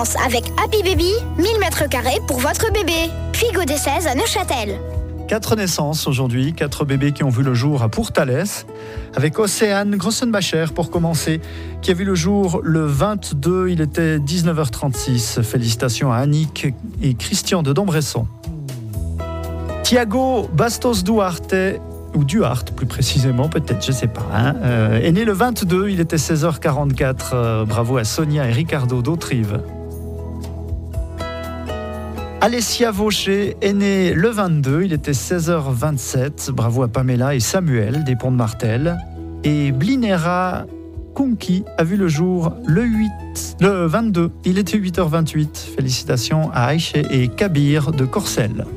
vacances avec Happy Baby, 1000 mètres carrés pour votre bébé. Puy des 16 à Neuchâtel. 4 naissances aujourd'hui, 4 bébés qui ont vu le jour à Pourtalès, avec Océane Grossenbacher pour commencer, qui a vu le jour le 22, il était 19h36. Félicitations à Annick et Christian de Dombresson. Thiago Bastos Duarte, ou Duarte plus précisément, peut-être, je ne sais pas, est né le 22, il était 16h44. Bravo à Sonia et Ricardo d'Autrive. Alessia Vaucher est née le 22, il était 16h27. Bravo à Pamela et Samuel des Ponts de Martel. Et Blinera Kunki a vu le jour le 22, il était 8h28. Félicitations à Aïché et Kabir de Corcelles.